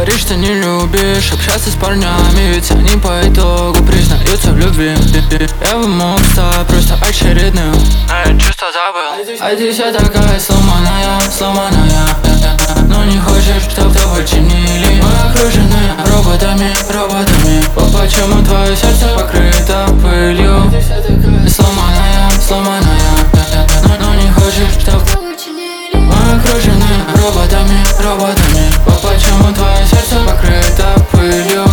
говоришь, что не любишь общаться с парнями, ведь они по итогу признаются в любви. Я бы мог стать просто очередным, но я чувство забыл. А ты вся такая сломанная, сломанная. Но не хочешь, чтоб тобой чинили. Мы окружены роботами, роботами. Почему твое сердце покрыто пылью? Сломанная, сломанная. Но не хочешь, чтоб тобой чинили. Мы окружены роботами, роботами. Почему твое сердце покрыто пылью?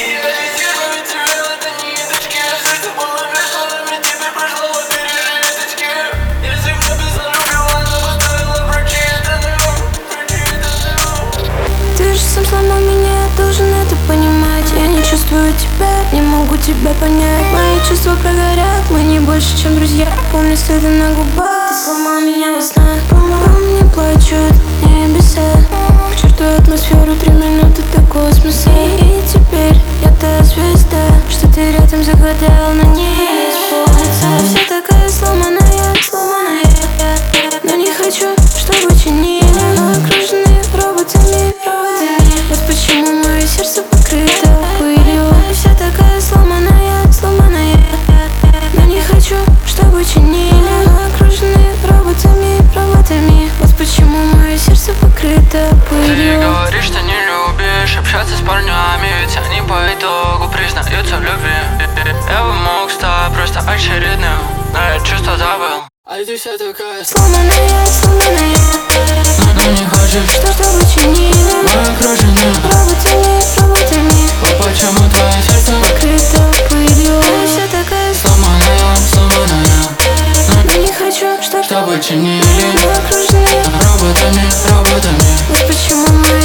Ты же сам сломал меня, я должен это понимать. Я не чувствую тебя, не могу тебя понять. Мои чувства прогорят, мы не больше, чем друзья. Помню следы на губах, ты сломал меня во снах. По мне плачут небеса. К черту атмосферу, 3 минуты до космоса. И теперь я та звезда, что ты рядом загадал, на ней исполнится. Вся такая сломанная, сломанная. Но не хочу, чтобы чинили. Мы окружены роботами, роботами. Вот почему мое сердце покрыто пылью. Вся такая сломанная, сломанная. Но не хочу, чтобы чинили. Мы окружены роботами, роботами. Вот почему мое сердце покрыто пылью. Ты говоришь, что не любишь общаться с парнями, ведь они по итогу признаются в любви. Я бы мог стать просто очередным, но я чувство забыл. А ты вся такая сломанная, сломанная. Но не хочешь, чтобы чинили. мы окружены роботами, роботами. Почему твое сердце покрыто пылью? Вся такая сломанная, сломанная. Но не хочу, чтобы чинили. Мы окружены роботами, роботами. Вот почему мы